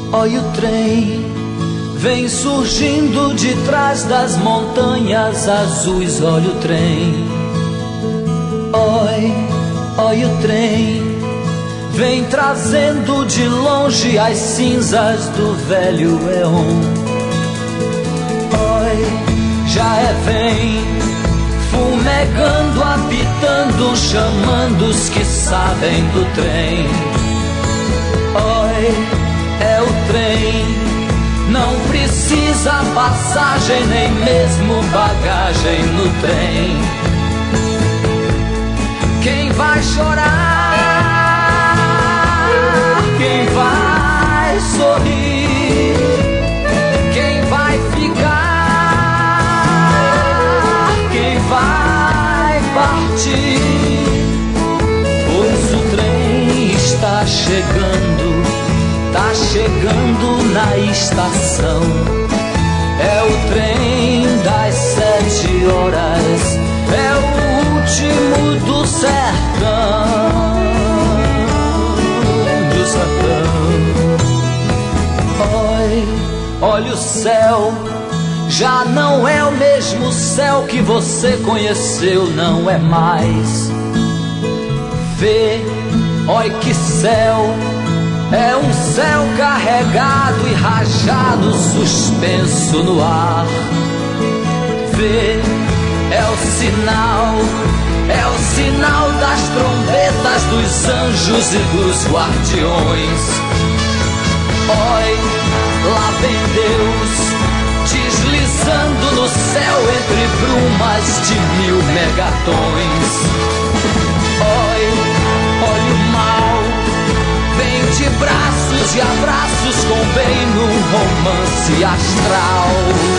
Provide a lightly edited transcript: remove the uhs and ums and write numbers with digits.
Olha o trem, vem surgindo de trás das montanhas azuis. Olha o trem, olha o trem, vem trazendo de longe as cinzas do velho éon. Já vem fumegando, apitando, chamando os que sabem do trem. É o trem, não precisa passagem, nem mesmo bagagem no trem. Quem vai chorar? Quem vai sorrir? Quem vai ficar? Quem vai partir? Pois o trem está chegando, tá chegando na estação. É o trem das 7 horas, é o último do sertão, do sertão. Olha o céu, já não é o mesmo céu que você conheceu, não é mais. Vê, olha que céu, é um céu carregado e rajado, suspenso no ar. Vê, é o sinal das trombetas dos anjos e dos guardiões. Lá vem Deus, deslizando no céu entre brumas de 1000 megatons. Olha o mal, vem de braços e abraços, convém num romance astral.